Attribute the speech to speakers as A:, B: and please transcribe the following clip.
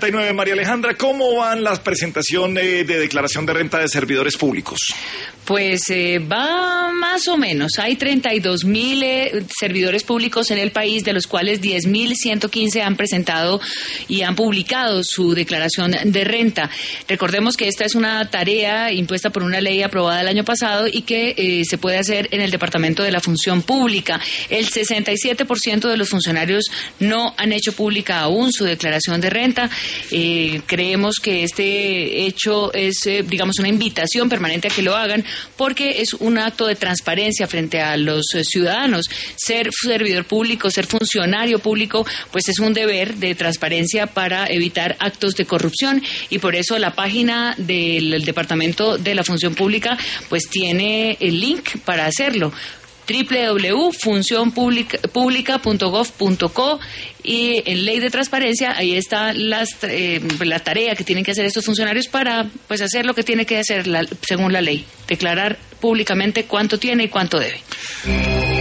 A: 39, María Alejandra, ¿cómo van las presentaciones de declaración de renta de servidores públicos?
B: Pues va más o menos. Hay 32.000 servidores públicos en el país, de los cuales 10.115 han presentado y han publicado su declaración de renta. Recordemos que esta es una tarea impuesta por una ley aprobada el año pasado y que se puede hacer en el Departamento de la Función Pública. El 67% de los funcionarios no han hecho pública aún su declaración de renta. Creemos que este hecho es, digamos, una invitación permanente a que lo hagan, porque es un acto de transparencia frente a los ciudadanos. Ser servidor público, ser funcionario público, pues es un deber de transparencia para evitar actos de corrupción, y por eso la página del Departamento de la Función Pública pues tiene el link para hacerlo: www.funcionpublica.gov.co, y en Ley de Transparencia ahí está la tarea que tienen que hacer estos funcionarios para pues hacer lo que tiene que hacer según la ley: declarar públicamente cuánto tiene y cuánto debe.